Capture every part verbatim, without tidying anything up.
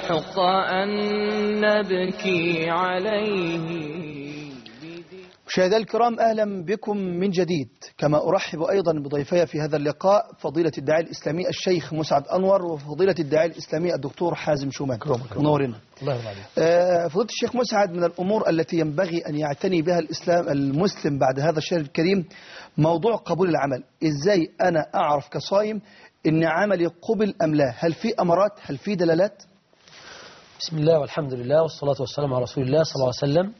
حق أن نبكي عليه. مشاهدينا الكرام، أهلا بكم من جديد، كما أرحب أيضا بضيفي في هذا اللقاء فضيلة الداعية الإسلامي الشيخ مسعد أنور وفضيلة الداعية الإسلامي الدكتور حازم شومان. منورنا. الله يبارك. آه فضيلة الشيخ مسعد، من الأمور التي ينبغي أن يعتني بها الإسلام المسلم بعد هذا الشهر الكريم موضوع قبول العمل. إزاي أنا أعرف كصائم إن عملي قبل أم لا؟ هل في أمارات؟ هل في دلالات؟ بسم الله والحمد لله والصلاة والسلام على رسول الله صلى الله عليه وسلم.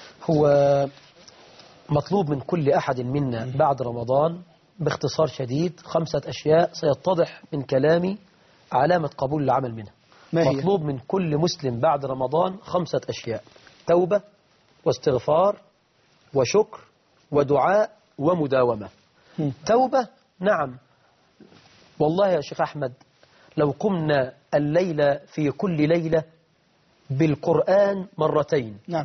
هو مطلوب من كل أحد منا بعد رمضان باختصار شديد خمسة أشياء سيتضح من كلامي علامة قبول العمل منها. ما هي؟ مطلوب من كل مسلم بعد رمضان خمسة أشياء: توبة واستغفار وشكر ودعاء ومداومة. توبة، نعم والله يا شيخ أحمد، لو قمنا الليلة في كل ليلة بالقرآن مرتين، نعم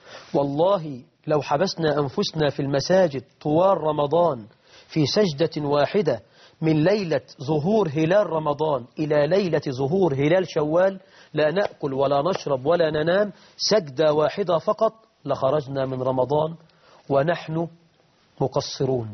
والله لو حبسنا أنفسنا في المساجد طوال رمضان في سجدة واحدة من ليلة ظهور هلال رمضان إلى ليلة ظهور هلال شوال لا نأكل ولا نشرب ولا ننام، سجدة واحدة فقط، لخرجنا من رمضان ونحن مقصرون.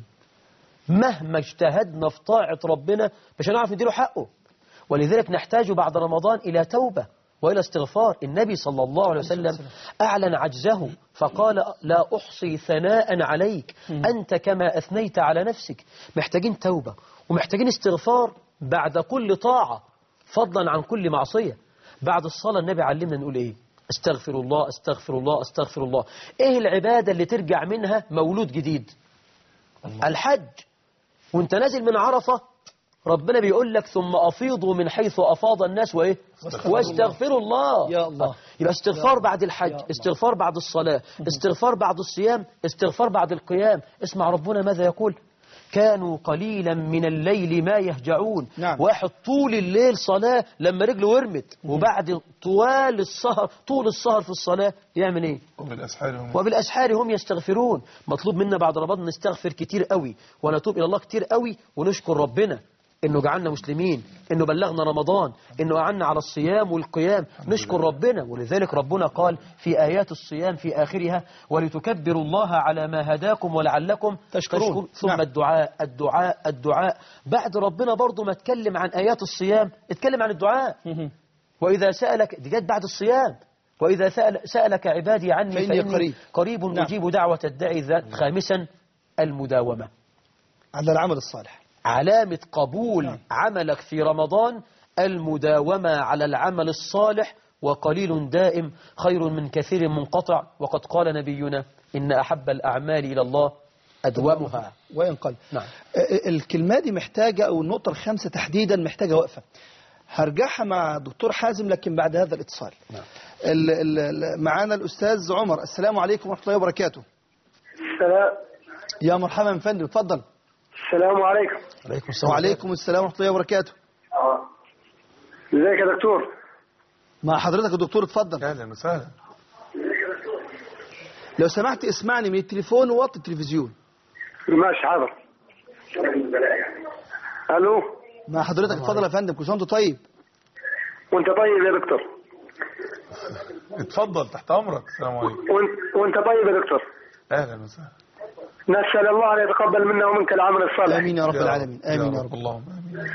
مهما اجتهدنا في طاعة ربنا مش هنعرف نديله حقه، ولذلك نحتاج بعد رمضان إلى توبة وإلى استغفار. النبي صلى الله عليه وسلم أعلن عجزه فقال: لا أحصي ثناء عليك أنت كما أثنيت على نفسك. محتاجين توبة ومحتاجين استغفار بعد كل طاعة، فضلا عن كل معصية. بعد الصلاة النبي علمنا نقول إيه؟ استغفر الله استغفر الله استغفر الله. إيه العبادة اللي ترجع منها مولود جديد؟ الله. الحج. وانت نازل من عرفة ربنا بيقول لك: ثم أفيضوا من حيث أفاض الناس وإيه؟ واستغفروا الله. يا الله. يبقى استغفار بعد الحج، استغفار بعد الصلاة، استغفار بعد الصيام، استغفار بعد القيام. اسمع ربنا ماذا يقول: كانوا قليلا من الليل ما يهجعون. نعم. واحد طول الليل صلاة لما رجله ورمت، وبعد طوال السهر طول السهر في الصلاة يعمل ايه؟ وبالأسحار هم وبالأسحار هم يستغفرون. مطلوب منا بعد رمضان نستغفر كتير قوي ونتوب إلى الله كتير قوي ونشكر ربنا إنه جعلنا مسلمين، إنه بلغنا رمضان، إنه أعنا على الصيام والقيام. نشكر ربنا. ولذلك ربنا قال في آيات الصيام في آخرها: ولتكبروا الله على ما هداكم ولعلكم تشكرون. ثم نعم. الدعاء الدعاء الدعاء. بعد ربنا برضو ما اتكلم عن آيات الصيام اتكلم عن الدعاء. وإذا سألك، دي جت بعد الصيام، وإذا سأل سألك عبادي عني فإني فإني قريب, قريب نعم. أجيب دعوة الداعي إذا. خامسا المداومة على العمل الصالح. علامة قبول نعم. عملك في رمضان المداومة على العمل الصالح. وقليل دائم خير من كثير منقطع. وقد قال نبينا: إن أحب الأعمال إلى الله أدومها وإن قل. نعم. الكلمة دي محتاجة، أو النقطة الخامسة تحديدا محتاجة وقفة. هرجعها مع دكتور حازم لكن بعد هذا الاتصال. نعم. ال ال معانا الأستاذ عمر. السلام عليكم ورحمة الله وبركاته. السلام. يا مرحبا يا فندم، اتفضل. السلام عليكم. عليكم السلام. وعليكم السلام ورحمة الله وبركاته. ازيك يا دكتور؟ مع حضرتك يا دكتور، اتفضل. أهلا وسهلا. لو سمحت اسمعني من التليفون ووطي التلفزيون. ماشي حاضر. الو. مع حضرتك، اتفضل يا فندم. كل سنه وانت طيب. وانت طيب يا دكتور. اتفضل تحت أمرك. السلام عليكم. وانت, وانت طيب يا دكتور. أهلا وسهلا. نسأل الله أن يتقبل منا ومنك العمل الصالح. آمين يا رب العالمين. آمين يا رب. اللهم آمين.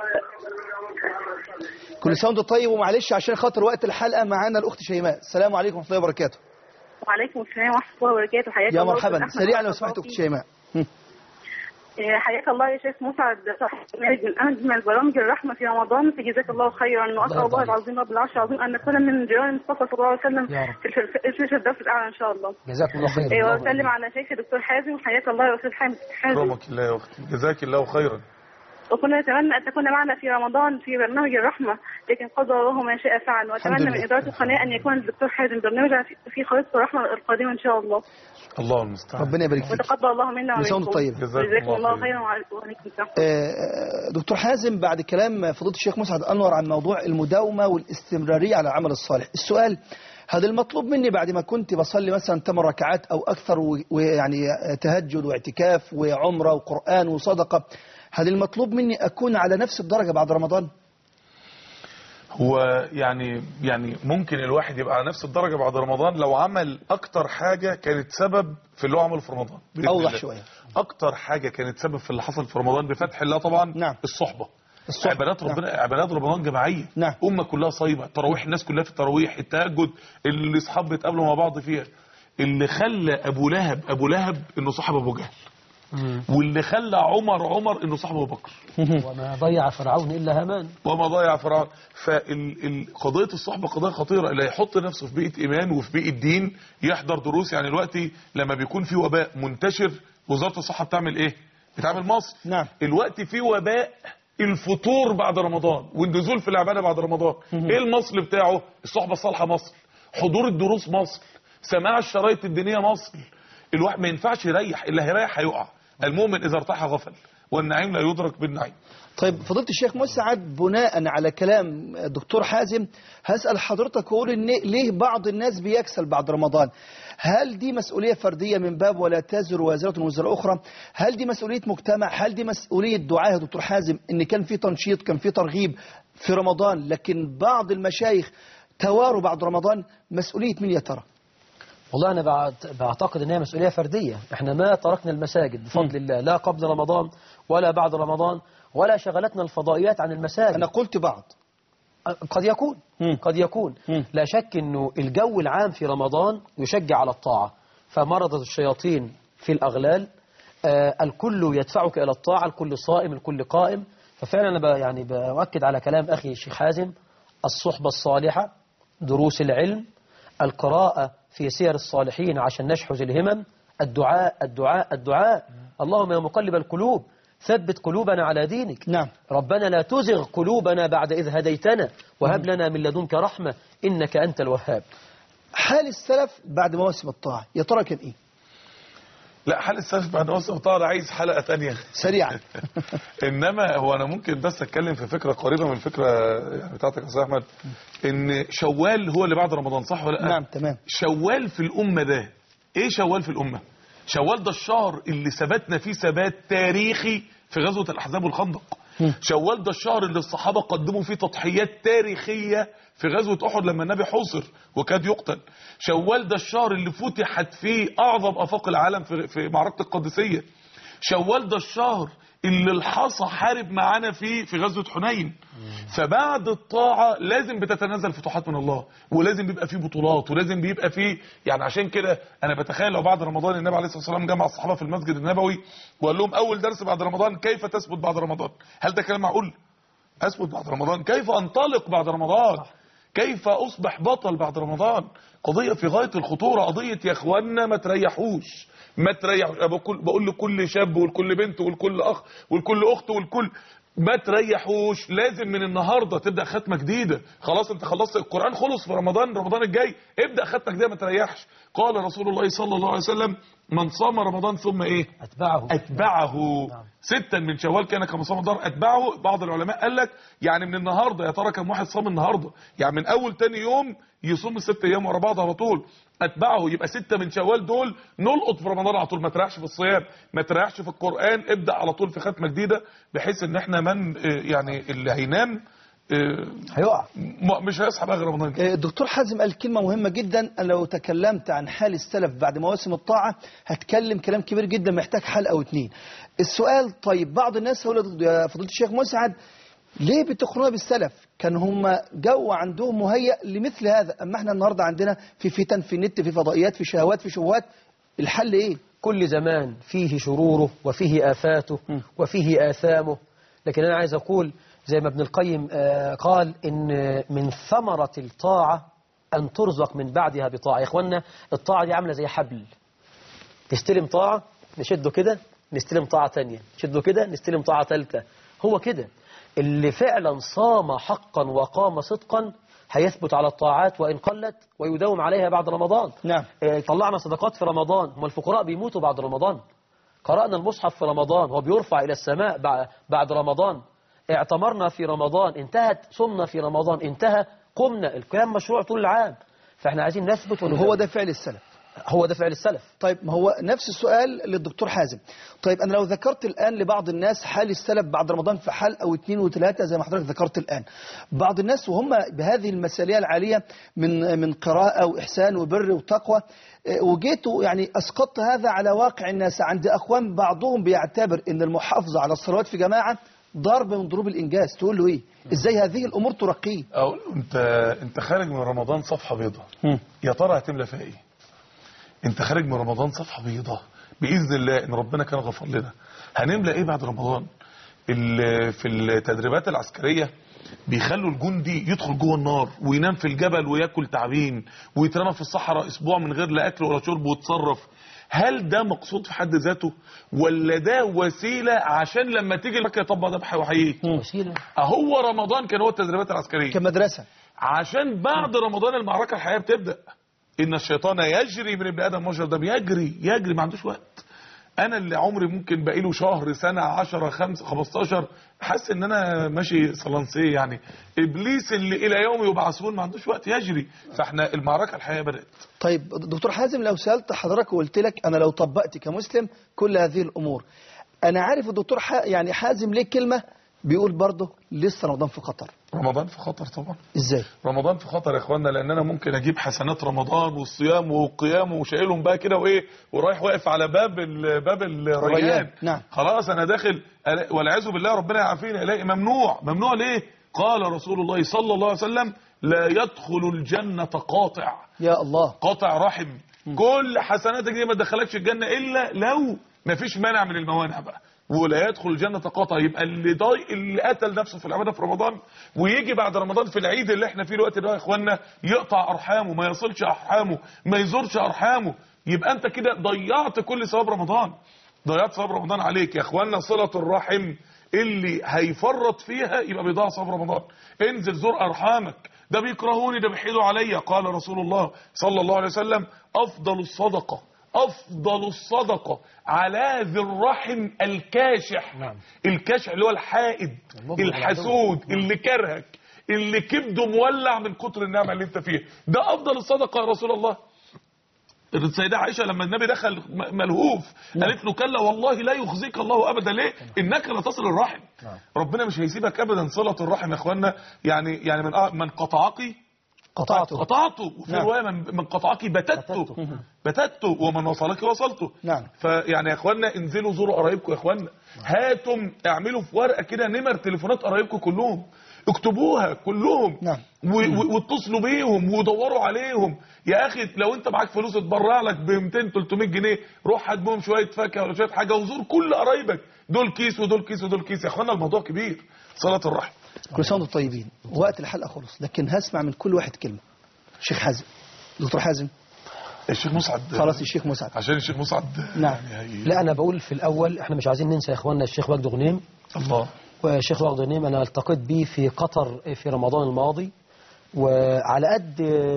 كل سنه وانت طيب. ومعلش عشان خاطر وقت الحلقة معانا الأخت شيماء. السلام عليكم ورحمة الله وبركاته. وعليكم السلام ورحمة الله وبركاته. حياك يا الله. مرحبا. سريعا لو سمحت أخت شيماء. حياك الله يا شيخ مسعد، صاحب من أجمل برامج الرحمة في رمضان. فجزاك الله خيرا، وأسأل الله العظيم رب العرش العظيم أن نكون من جيران المصطفى صلى الله عليه وسلم في الفردوس الأعلى إن شاء الله. جزاك الله خيرا. وأسلم على شيخ دكتور حازم. حياك الله يا أستاذ حازم. كرمك الله يا أختي، جزاك الله خيرا. وكنا نتمنى أن تكون معنا في رمضان في برنامج الرحمة، لكن قضى الله ما شاء فعل. وأتمنى من إدارة القناة أن يكون الدكتور حازم برنامج في خريطة الرحمة القادمة إن شاء الله. الله المستعان. ربنا يبارك فيك. وتقبل الله منا ومنكم. طيب. جزاكم الله خيرا. وعليكم السلام. دكتور حازم، بعد كلام فضيلة الشيخ مسعد أنور عن موضوع المداومة والاستمرارية على العمل الصالح، السؤال: هذا المطلوب مني بعد ما كنت بصلي مثلا ثمان ركعات أو أكثر، ويعني تهجد واعتكاف وعمرة وقرآن وصدقة، هل المطلوب مني أكون على نفس الدرجة بعد رمضان؟ هو يعني يعني ممكن الواحد يبقى على نفس الدرجة بعد رمضان لو عمل أكتر حاجة كانت سبب في اللي هو عمله في رمضان. أوضح شوية. أكتر حاجة كانت سبب في اللي حصل في رمضان بفتح الله طبعا. نعم. الصحبة. الصحبة. عبادات ربنا. نعم. عبادات رمضان جماعية. نعم. أمة كلها صايمة، تراويح الناس كلها في التراويح، التهجد اللي أصحاب بيتقابلوا مع بعض فيها. اللي خلى أبو لهب أبو لهب إنه صاحب أبو جهل. واللي خلى عمر عمر انه صاحب ابو بكر. وما ضيع فرعون الا هامان. وما ضيع فرعون. فقضيه الصحبه قضيه خطيره، اللي يحط نفسه في بيئه ايمان وفي بيئه دين يحضر دروس. يعني دلوقتي لما بيكون في وباء منتشر وزاره الصحه بتعمل ايه؟ بتعمل مصل. نعم. الوقت في وباء الفطور بعد رمضان والنزول في العباده بعد رمضان. ايه المصل بتاعه؟ الصحبه الصالحه مصل، حضور الدروس مصل، سماع الشرايط الدينيه مصل. الواحد ما ينفعش يريح، اللي هيريح هيقع. المؤمن إذا ارتاح غفل والنعيم لا يدرك بالنعيم. طيب فضيلة الشيخ مسعد، بناء على كلام الدكتور حازم هسأل حضرتك وأقول إن ليه بعض الناس بيكسل بعد رمضان؟ هل دي مسؤولية فردية من باب ولا تزر وازرة وزر أخرى؟ هل دي مسؤولية مجتمع؟ هل دي مسؤولية دعاة يا دكتور حازم إن كان في تنشيط كان في ترغيب في رمضان لكن بعض المشايخ تواروا بعد رمضان؟ مسؤولية مين يا ترى؟ والله أنا بعتقد أنها مسؤولية فردية. إحنا ما تركنا المساجد بفضل الله، لا قبل رمضان ولا بعد رمضان، ولا شغلتنا الفضائيات عن المساجد. أنا قلت بعض. قد يكون قد يكون لا شك أنه الجو العام في رمضان يشجع على الطاعة، فمرضت الشياطين في الأغلال. آه الكل يدفعك إلى الطاعة، الكل صائم الكل قائم. ففعلا أنا يعني بأؤكد على كلام أخي الشيخ حازم، الصحبة الصالحة، دروس العلم، القراءة في سير الصالحين عشان نشحذ الهمم، الدعاء الدعاء الدعاء. اللهم يا مقلب القلوب ثبت قلوبنا على دينك. نعم. ربنا لا تزغ قلوبنا بعد إذ هديتنا وهب لنا من لدنك رحمة إنك أنت الوهاب. حال السلف بعد مواسم الطاعة يا ترى كان إيه؟ لا، حال السلف بعد مواسم الطاعة ده عايز حلقة تانية سريعا. إنما هو أنا ممكن بس أتكلم في فكرة قريبة من الفكرة يعني بتاعتك يا أستاذ أحمد، إن شوال هو اللي بعد رمضان، صح ولا لا؟ نعم تمام. شوال في الأمة ده إيه؟ شوال في الأمة، شوال ده الشهر اللي ثبتنا فيه ثبات تاريخي في غزوة الأحزاب والخندق. شوال ده الشهر اللي الصحابة قدموا فيه تضحيات تاريخية في غزوة أحد لما النبي حوصر وكاد يقتل. شوال ده الشهر اللي فتحت فيه أعظم آفاق العالم في في معركة القادسية. شوال ده الشهر اللي الحصى حارب معانا فيه في غزوة حنين. فبعد الطاعة لازم بتتنزل فتوحات من الله، ولازم بيبقى فيه بطولات، ولازم بيبقى فيه يعني. عشان كده أنا بتخيل لو بعد رمضان النبي عليه الصلاة والسلام جمع الصحابة في المسجد النبوي وقال لهم أول درس بعد رمضان كيف تثبت بعد رمضان. هل ده كلام معقول؟ أثبت بعد رمضان، كيف أنطلق بعد رمضان، كيف أصبح بطل بعد رمضان. قضية في غاية الخطورة، قضية يا إخواننا ما تريحوش ما تريحوش. بقول لكل شاب ولكل بنت ولكل أخ ولكل أخت ولكل ما تريحوش. لازم من النهاردة تبدأ ختمة جديدة. خلاص انت خلصت القرآن، خلص في رمضان، رمضان الجاي ابدأ ختمة جديدة، ما تريحش. قال رسول الله صلى الله عليه وسلم من صام رمضان ثم ايه؟ أتبعه أتبعه نعم. ستا من شوال كان كما صام رمضان أتبعه. بعض العلماء قال لك يعني من النهاردة، يا ترى كم واحد صام النهاردة؟ يعني من أول تاني يوم يصوم الست أيام ورا بعض على طول. أتبعه يبقى ستة من شوال دول نلقط في رمضان على طول. ما تريحش في الصيام، ما تريحش في القرآن، ابدأ على طول في ختمة جديدة، بحيث ان احنا من يعني اللي هينام هيقع، مش هيصحى بقى غير رمضان. الدكتور حازم قال كلمة مهمة جدا. أنا لو تكلمت عن حال السلف بعد مواسم الطاعة هتكلم كلام كبير جدا محتاج حلقة أو اتنين. السؤال طيب بعض الناس هقول يا فضيلة الشيخ مسعد ليه بتقارنونا بالسلف؟ كان هم جو عندهم مهيأ لمثل هذا، أما احنا النهاردة عندنا في فتن، في النت، في فضائيات، في شهوات، في شبهات. الحل ايه؟ كل زمان فيه شروره وفيه آفاته م. وفيه آثامه. لكن أنا عايز أقول زي ما ابن القيم قال إن من ثمرة الطاعة أن ترزق من بعدها بطاعة. يا إخوانا الطاعة دي عاملة زي حبل، نستلم طاعة نشده كده نستلم طاعة تانية، نشده كده نستلم طاعة ثالثة. هو كده اللي فعلا صام حقا وقام صدقا هيثبت على الطاعات وإن قلت ويداوم عليها بعد رمضان. نعم. طلعنا صدقات في رمضان، هم الفقراء بيموتوا بعد رمضان. قرأنا المصحف في رمضان هو بيرفع إلى السماء بعد رمضان. اعتمرنا في رمضان انتهت، صمنا في رمضان انتهى، قمنا. الكلام مشروع طول العام، فاحنا عايزين نثبت. هو ده فعل السلف. هو ده فعل السلف. طيب ما هو نفس السؤال للدكتور حازم. طيب أنا لو ذكرت الآن لبعض الناس حال السلف بعد رمضان في حال أو اثنين وثلاثة زي ما حضرتك ذكرت الآن، بعض الناس وهم بهذه المثالية العالية من من قراءة وإحسان وبر وتقوى، وجيتوا يعني أسقطت هذا على واقع الناس. عند أخوان بعضهم بيعتبر أن المحافظة على الصلوات في جماعة ضرب من ضروب الإنجاز. تقول له إيه؟ إزاي هذه الأمور ترقيه؟ أقول له أنت أنت خارج من رمضان صفحة بيضاء، يا ترى هتملى فيها إيه؟ أنت خارج من رمضان صفحة بيضاء بإذن الله إن ربنا كان غفر لنا. هنملى إيه بعد رمضان؟ في التدريبات العسكرية بيخلوا الجندي يدخل جوه النار وينام في الجبل وياكل تعابين ويترمى في الصحراء اسبوع من غير لا اكل ولا شرب ويتصرف. هل ده مقصود في حد ذاته ولا ده وسيله عشان لما تيجي المكه يطبق ذبح وحييه؟ وسيله. اهو رمضان كان هو التدريبات العسكريه كمدرسه، عشان بعد رمضان المعركه الحقيقيه بتبدا. ان الشيطان يجري من ابن ادم مجرى الدم، يجري يجري ما عندوش وقت. انا اللي عمري ممكن بقيله شهر سنه عشرة خمسة خمستاشر حاسس ان انا ماشي صلانسيه يعني. ابليس اللي الى يوم يبعثون ما عندوش وقت يجري. فاحنا المعركه الحقيقيه بدات. طيب دكتور حازم، لو سالت حضرتك وقلت لك انا لو طبقت كمسلم كل هذه الامور، انا عارف الدكتور ح... يعني حازم ليه كلمه بيقول برضه لسه رمضان في خطر. رمضان في خطر طبعا. ازاي رمضان في خطر يا اخوانا؟ لان انا ممكن اجيب حسنات رمضان والصيام والقيام وشايلهم بقى كده وايه ورايح واقف على باب ال... باب الريان. نعم. خلاص انا داخل والعياذ بالله ربنا يعافينا الاقي ممنوع. ممنوع ليه؟ قال رسول الله صلى الله عليه وسلم لا يدخل الجنه قاطع. يا الله. قاطع رحم. م. كل حسناتك دي ما تدخلكش الجنه الا لو ما فيش مانع من الموانع بقى. ولا يدخل الجنة قاطع. يبقى اللي ضايق اللي قتل نفسه في العبادة في رمضان ويجي بعد رمضان في العيد اللي احنا فيه الوقت ده يا اخوانا يقطع ارحامه، ما يصلش ارحامه، ما يزورش ارحامه، يبقى انت كده ضيعت كل ثواب رمضان. ضيعت ثواب رمضان عليك يا اخوانا. صلة الرحم اللي هيفرط فيها يبقى بيضيع ثواب رمضان. انزل زور ارحامك. ده بيكرهوني، ده بيحيدوا عليا. قال رسول الله صلى الله عليه وسلم افضل الصدقة افضل الصدقة على ذي الرحم الكاشح. نعم. الكاشح اللي هو الحائد الحسود اللي كرهك اللي كبده مولع من كتر النعمة اللي انت فيها. ده افضل الصدقة يا رسول الله. السيدة عائشة لما النبي دخل ملهوف قالت له كلا والله لا يخزيك الله ابدا. ليه؟ انك لا تصل الرحم. ربنا مش هيسيبك ابدا. صلة الرحم يا اخوانا يعني يعني من من قطعك قطعته قطعته. وفي نعم. روايه من, من قطعك بتته بتته ومن وصلك وصلته. نعم. فيعني يا اخوانا انزلوا زوروا قرايبكم يا اخوانا. هاتوا اعملوا في ورقه كده نمر تليفونات قرايبكم كلهم، اكتبوها كلهم. نعم. واتصلوا بيهم ودوروا عليهم. يا اخي لو انت معاك فلوس تبرع لك ب مئتين تلتمية جنيه روح هات بهم شويه فاكهه ولا شويه حاجه وزور كل قرايبك. دول كيس ودول كيس ودول كيس. يا اخوانا الموضوع كبير. صلاه الرحم. كل سنه وانتم طيبين. وقت الحلقه خلص لكن هسمع من كل واحد كلمه. شيخ حازم، دكتور حازم. الشيخ مسعد. خلاص الشيخ مسعد. عشان الشيخ مسعد. نعم. يعني لا انا بقول في الاول احنا مش عايزين ننسى يا اخواننا الشيخ وجد غنيم. الله. والشيخ وجد غنيم انا التقيت بيه في قطر في رمضان الماضي، وعلى قد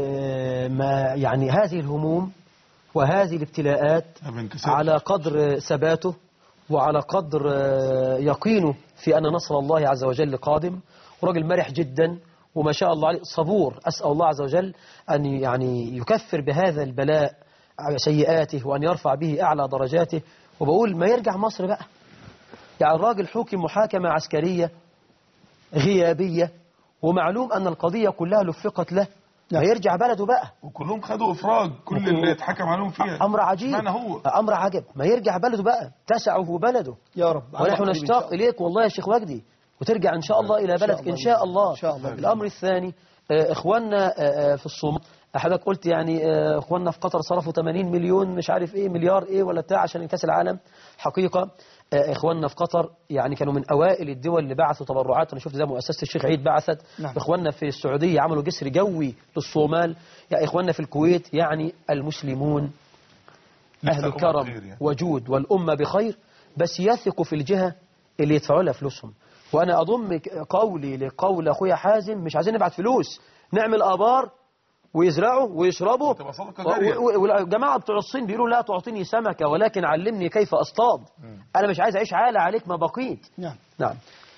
ما يعني هذه الهموم وهذه الابتلاءات على قدر ثباته وعلى قدر يقينه في أن نصر الله عز وجل قادم. وراجل مرح جدا وما شاء الله عليه صبور. أسأل الله عز وجل أن يعني يكفر بهذا البلاء سيئاته وأن يرفع به أعلى درجاته. وبقول ما يرجع مصر بقى. يعني الراجل حكم محاكمة عسكرية غيابية ومعلوم أن القضية كلها لفقت له. ما يرجع بلده بقى. وكلهم خدوا إفراج كل اللي اتحكم عليهم فيها. أمر عجيب. هو. أمر عجب. ما يرجع بلده بقى تسعه بلده. يا رب. ونحن نشتاق إليك والله يا شيخ وجدي وترجع إن شاء الله إلى بلدك إن شاء الله. إن شاء الله. الأمر الثاني إخواننا في الصومال حضرتك قلت يعني إخواننا في قطر صرفوا ثمانين مليون مش عارف إيه مليار إيه ولا بتاع عشان كأس العالم. حقيقة إخواننا في قطر يعني كانوا من أوائل الدول اللي بعثوا تبرعات. أنا شفت زي مؤسسة الشيخ عيد بعثت. نعم. إخواننا في السعودية عملوا جسر جوي للصومال. يعني إخواننا في الكويت. يعني المسلمون أهل كرم وجود والأمة بخير بس يثقوا في الجهة اللي يدفعوا لها فلوسهم. وأنا أضم قولي لقول أخويا حازم مش عايزين نبعت فلوس نعمل آبار ويزرعوا ويشربوا. والجماعة بتوع الصين بيقولوا لا تعطيني سمكة ولكن علمني كيف أصطاد. أنا مش عايز أعيش عالة عليك ما بقيت. نعم. نعم.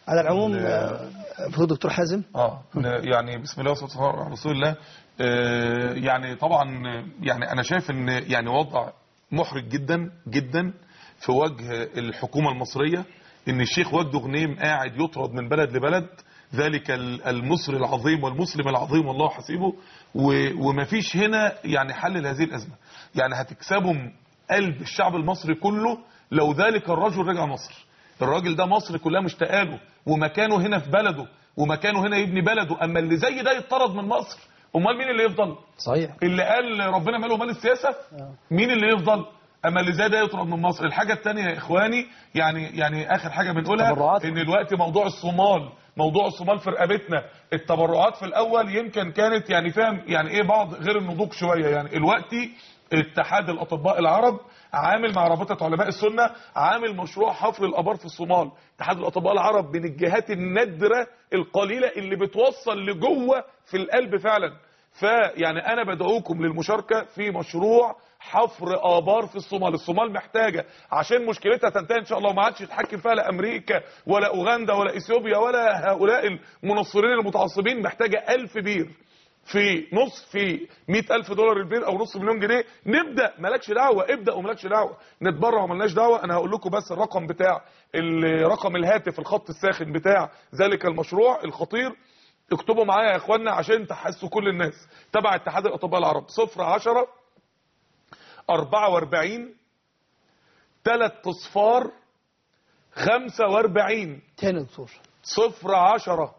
على العموم آه، فضل دكتور حازم. اه يعني بسم الله والصلاه والسلام على رسول الله. آه يعني طبعا يعني انا شايف ان يعني وضع محرج جدا جدا في وجه الحكومه المصريه، ان الشيخ وجده غنيم قاعد يطرد من بلد لبلد، ذلك المصري العظيم والمسلم العظيم والله حسيبه، ومفيش هنا يعني حل لهذه الازمه. يعني هتكسبوا قلب الشعب المصري كله لو ذلك الرجل رجع مصر. الراجل ده مصر كلها مشتاقه له، ومكانه هنا في بلده، ومكانه هنا يبني بلده. اما اللي زي ده يطرد من مصر، امال مين اللي يفضل؟ صحيح. اللي قال ربنا ماله مال السياسه؟ مين اللي يفضل؟ اما اللي زي ده يطرد من مصر. الحاجه الثانيه يا اخواني، يعني يعني اخر حاجه بنقولها، ان دلوقتي موضوع الصومال، موضوع الصومال في رقبتنا. التبرعات في الاول يمكن كانت يعني فاهم يعني ايه بعض غير النضوج شويه. يعني دلوقتي اتحاد الاطباء العرب عامل مع رابطه علماء السنه عامل مشروع حفر الابار في الصومال. اتحاد الاطباء العرب من الجهات النادره القليله اللي بتوصل لجوه في القلب فعلا. فيعني انا بدعوكم للمشاركه في مشروع حفر آبار في الصومال. الصومال محتاجة عشان مشكلتها تنتهي ان شاء الله وما عادش يتحكم فيها لا امريكا ولا اوغندا ولا اثيوبيا ولا هؤلاء المنصرين المتعصبين، محتاجة ألف بير في نص في مئة ألف دولار البير او نص مليون جنيه. نبدا، مالكش دعوه، ابدا ومالكش دعوه، نتبرع ومالناش دعوه. انا هقول لكم بس الرقم بتاع رقم الهاتف الخط الساخن بتاع ذلك المشروع الخطير. اكتبوا معايا يا اخوانا عشان تحسوا كل الناس. تبع اتحاد الاطباء العرب صفر عشرة أربعة وأربعين تلات اصفار خمسة وأربعين. تاني دكتور. صفر عشرة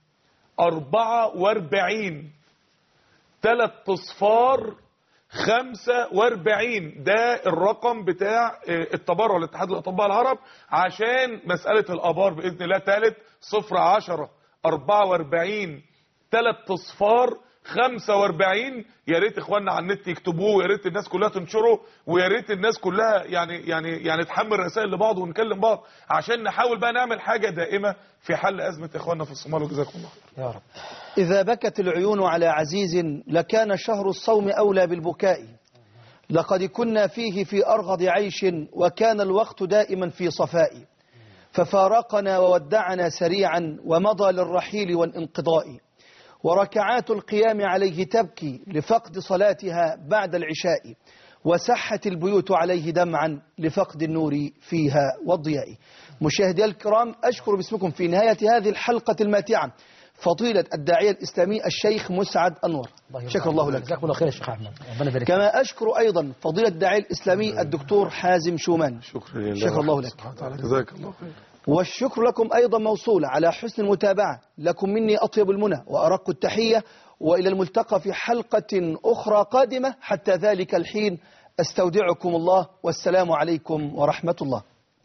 أربعة وأربعين تلات اصفار خمسة وأربعين. ده الرقم بتاع التبرع لاتحاد الاطباء العرب عشان مساله الابار باذن الله. ثالث صفر عشرة أربعة وأربعين تلات اصفار خمسة وأربعين. يا ريت اخواننا على النت يكتبوه، يا ريت الناس كلها تنشره، ويا ريت الناس كلها يعني يعني يعني تحمل رسائل لبعض ونكلم بعض عشان نحاول بقى نعمل حاجه دائمه في حل ازمه اخواننا في الصومال. وجزاكم الله خير. يا رب. إذا بكت العيون على عزيز لكان شهر الصوم أولى بالبكاء. لقد كنا فيه في أرغض عيش وكان الوقت دائما في صفاء. ففارقنا وودعنا سريعا ومضى للرحيل والانقضاء. وركعات القيام عليه تبكي لفقد صلاتها بعد العشاء. وسحت البيوت عليه دمعا لفقد النور فيها والضياء. مشاهدي الكرام، أشكر باسمكم في نهاية هذه الحلقة الماتعة فضيلة الداعية الإسلامي الشيخ مسعد أنور. شكر الله لك. جزاكم الله خير يا شيخ أحمد. ربنا يبارك. كما أشكر أيضا فضيلة الداعية الإسلامي الدكتور حازم شومان. شكرا لله. شكر الله لك. جزاك الله خير. والشكر لكم أيضا موصول على حسن المتابعة. لكم مني أطيب المنى وأرق التحية، وإلى الملتقى في حلقة أخرى قادمة. حتى ذلك الحين أستودعكم الله، والسلام عليكم ورحمة الله.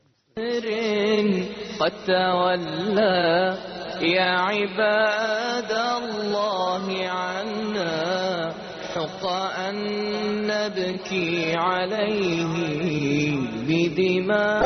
قد تولى يا عباد الله عنا، حق أن نبكي عليه بدماء